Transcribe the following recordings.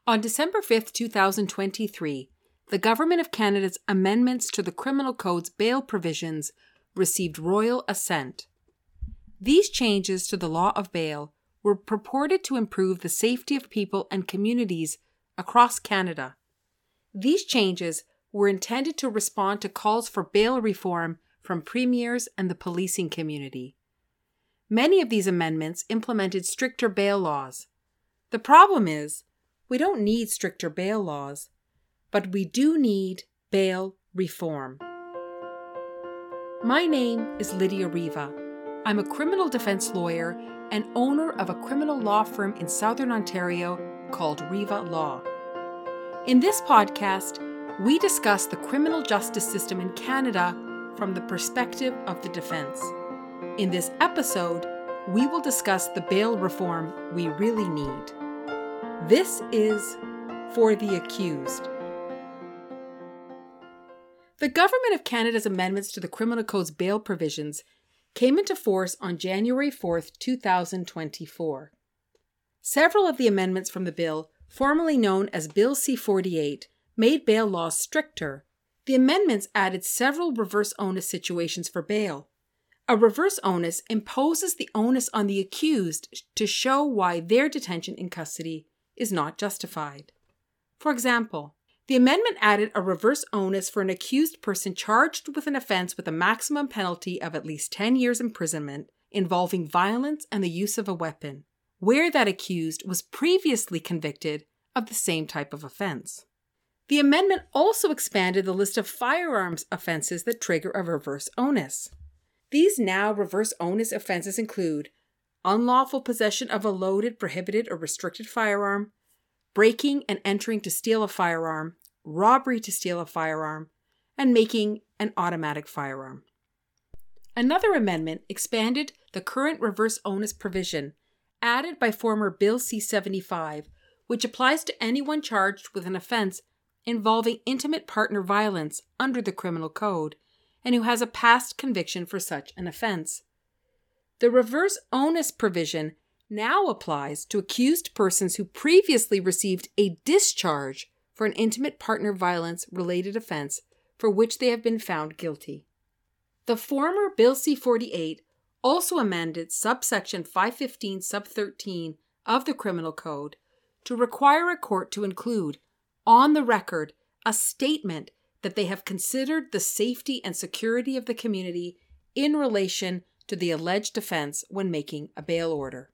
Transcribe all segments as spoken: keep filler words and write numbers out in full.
On December fifth, twenty twenty-three, the Government of Canada's amendments to the Criminal Code's bail provisions received royal assent. These changes to the law of bail were purported to improve the safety of people and communities across Canada. These changes were intended to respond to calls for bail reform from premiers and the policing community. Many of these amendments implemented stricter bail laws. The problem is, we don't need stricter bail laws, but we do need bail reform. My name is Lydia Riva. I'm a criminal defense lawyer and owner of a criminal law firm in Southern Ontario called Riva Law. In this podcast, we discuss the criminal justice system in Canada from the perspective of the defense. In this episode, we will discuss the bail reform we really need. This is For the Accused. The Government of Canada's amendments to the Criminal Code's bail provisions came into force on January fourth, twenty twenty-four. Several of the amendments from the bill, formerly known as Bill C forty-eight, made bail laws stricter. The amendments added several reverse onus situations for bail. A reverse onus imposes the onus on the accused to show why their detention in custody is not justified. For example, the amendment added a reverse onus for an accused person charged with an offense with a maximum penalty of at least ten years imprisonment involving violence and the use of a weapon, where that accused was previously convicted of the same type of offense. The amendment also expanded the list of firearms offenses that trigger a reverse onus. These now reverse onus offenses include unlawful possession of a loaded, prohibited, or restricted firearm, breaking and entering to steal a firearm, robbery to steal a firearm, and making an automatic firearm. Another amendment expanded the current reverse onus provision added by former Bill C seventy-five, which applies to anyone charged with an offense involving intimate partner violence under the Criminal Code and who has a past conviction for such an offense. The reverse onus provision now applies to accused persons who previously received a discharge for an intimate partner violence related offense for which they have been found guilty. The former Bill C forty-eight also amended subsection five fifteen sub thirteen of the Criminal Code to require a court to include on the record a statement that they have considered the safety and security of the community in relation to the alleged offense when making a bail order.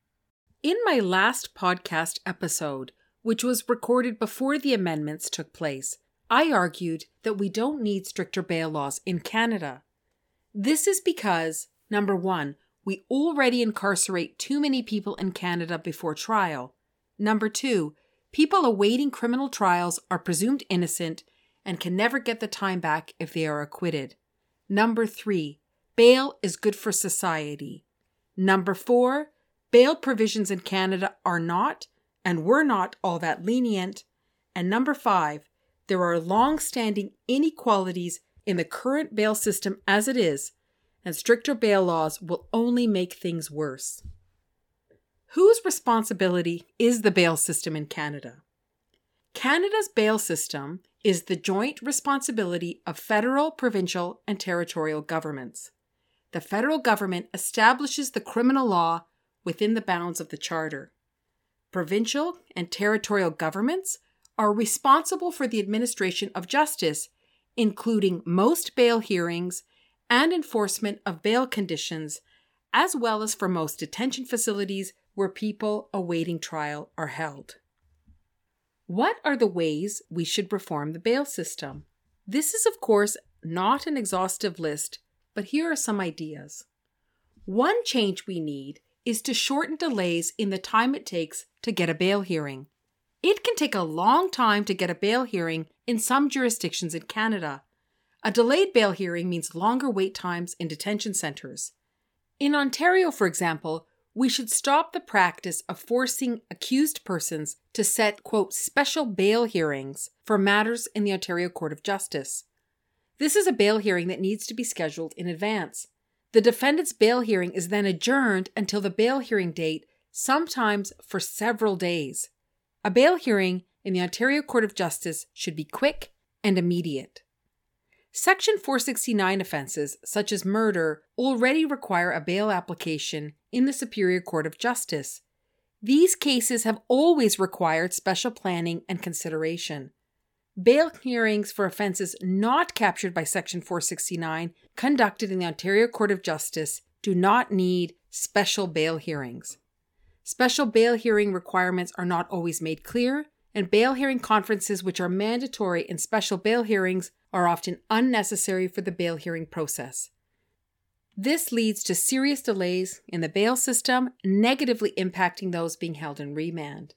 In my last podcast episode, which was recorded before the amendments took place, I argued that we don't need stricter bail laws in Canada. This is because, number one, we already incarcerate too many people in Canada before trial. Number two, people awaiting criminal trials are presumed innocent and can never get the time back if they are acquitted. Number three, bail is good for society. Number four, bail provisions in Canada are not and were not all that lenient. And number five, there are long-standing inequalities in the current bail system as it is, and stricter bail laws will only make things worse. Whose responsibility is the bail system in Canada? Canada's bail system is the joint responsibility of federal, provincial, and territorial governments. The federal government establishes the criminal law within the bounds of the Charter. Provincial and territorial governments are responsible for the administration of justice, including most bail hearings and enforcement of bail conditions, as well as for most detention facilities where people awaiting trial are held. What are the ways we should reform the bail system? This is, of course, not an exhaustive list, but here are some ideas. One change we need is to shorten delays in the time it takes to get a bail hearing. It can take a long time to get a bail hearing in some jurisdictions in Canada. A delayed bail hearing means longer wait times in detention centres. In Ontario, for example, we should stop the practice of forcing accused persons to set, quote, special bail hearings for matters in the Ontario Court of Justice. This is a bail hearing that needs to be scheduled in advance. The defendant's bail hearing is then adjourned until the bail hearing date, sometimes for several days. A bail hearing in the Ontario Court of Justice should be quick and immediate. Section four sixty-nine offences, such as murder, already require a bail application in the Superior Court of Justice. These cases have always required special planning and consideration. Bail hearings for offences not captured by Section four sixty-nine, conducted in the Ontario Court of Justice, do not need special bail hearings. Special bail hearing requirements are not always made clear, and bail hearing conferences which are mandatory in special bail hearings are often unnecessary for the bail hearing process. This leads to serious delays in the bail system, negatively impacting those being held in remand.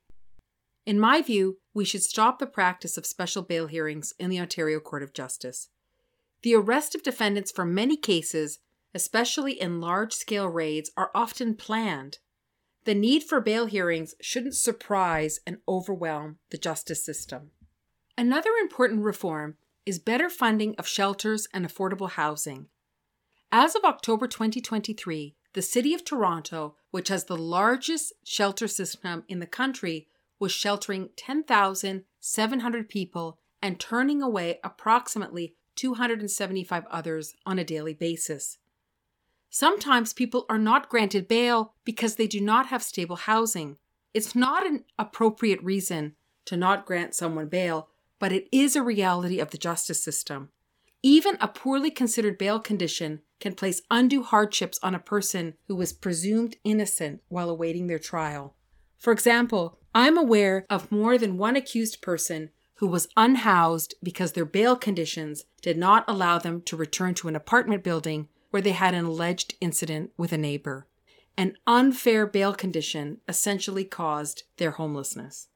In my view, we should stop the practice of special bail hearings in the Ontario Court of Justice. The arrest of defendants for many cases, especially in large-scale raids, are often planned. The need for bail hearings shouldn't surprise and overwhelm the justice system. Another important reform is better funding of shelters and affordable housing. As of October twenty twenty-three, the City of Toronto, which has the largest shelter system in the country, was sheltering ten thousand seven hundred people and turning away approximately two hundred seventy-five others on a daily basis. Sometimes people are not granted bail because they do not have stable housing. It's not an appropriate reason to not grant someone bail, but it is a reality of the justice system. Even a poorly considered bail condition can place undue hardships on a person who was presumed innocent while awaiting their trial. For example, I'm aware of more than one accused person who was unhoused because their bail conditions did not allow them to return to an apartment building where they had an alleged incident with a neighbor. An unfair bail condition essentially caused their homelessness.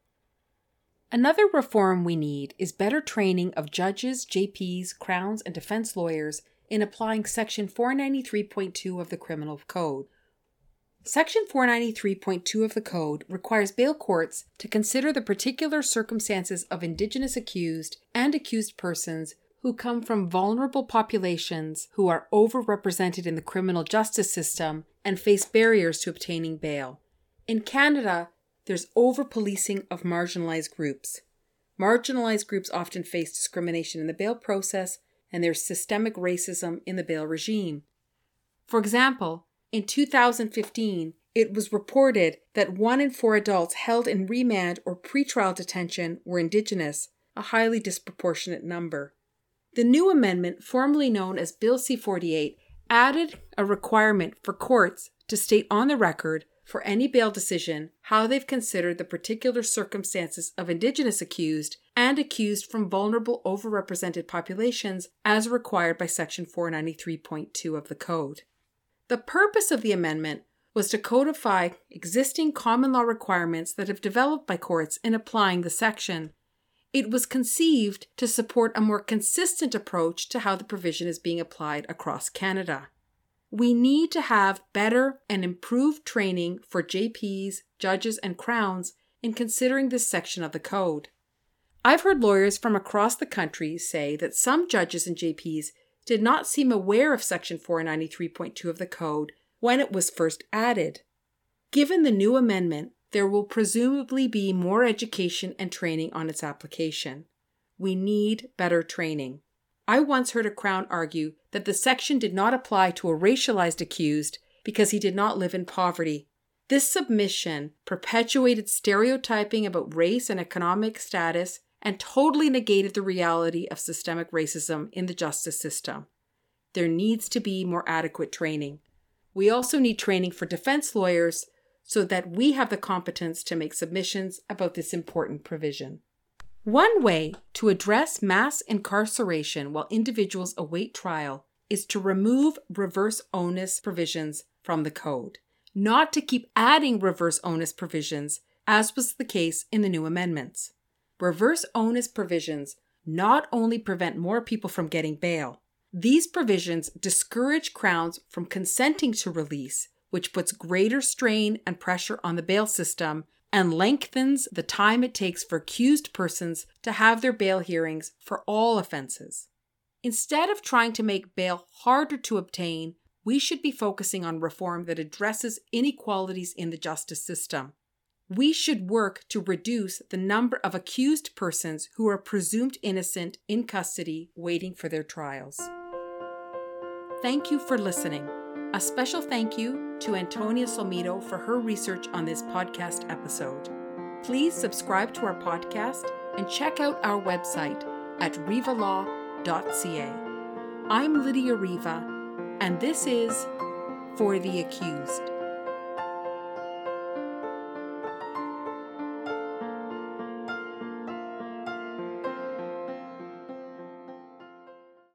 Another reform we need is better training of judges, J Ps, crowns, and defense lawyers in applying Section four ninety-three point two of the Criminal Code. Section four ninety-three point two of the Code requires bail courts to consider the particular circumstances of Indigenous accused and accused persons who come from vulnerable populations who are overrepresented in the criminal justice system and face barriers to obtaining bail. In Canada, there's over-policing of marginalized groups. Marginalized groups often face discrimination in the bail process, and there's systemic racism in the bail regime. For example, in two thousand fifteen, it was reported that one in four adults held in remand or pretrial detention were Indigenous, a highly disproportionate number. The new amendment, formerly known as Bill C forty-eight, added a requirement for courts to state on the record for any bail decision how they've considered the particular circumstances of Indigenous accused and accused from vulnerable overrepresented populations as required by Section four ninety-three point two of the Code. The purpose of the amendment was to codify existing common law requirements that have developed by courts in applying the section. It was conceived to support a more consistent approach to how the provision is being applied across Canada. We need to have better and improved training for J Ps, judges, and crowns in considering this section of the code. I've heard lawyers from across the country say that some judges and J Ps did not seem aware of Section four ninety-three point two of the Code when it was first added. Given the new amendment, there will presumably be more education and training on its application. We need better training. I once heard a Crown argue that the section did not apply to a racialized accused because he did not live in poverty. This submission perpetuated stereotyping about race and economic status and totally negated the reality of systemic racism in the justice system. There needs to be more adequate training. We also need training for defense lawyers so that we have the competence to make submissions about this important provision. One way to address mass incarceration while individuals await trial is to remove reverse onus provisions from the code, not to keep adding reverse onus provisions, as was the case in the new amendments. Reverse onus provisions not only prevent more people from getting bail, these provisions discourage Crowns from consenting to release, which puts greater strain and pressure on the bail system and lengthens the time it takes for accused persons to have their bail hearings for all offenses. Instead of trying to make bail harder to obtain, we should be focusing on reform that addresses inequalities in the justice system. we should work to reduce the number of accused persons who are presumed innocent in custody waiting for their trials. Thank you for listening. A special thank you to Antonia Solmito for her research on this podcast episode. Please subscribe to our podcast and check out our website at riva law dot c a. I'm Lydia Riva, and this is For the Accused.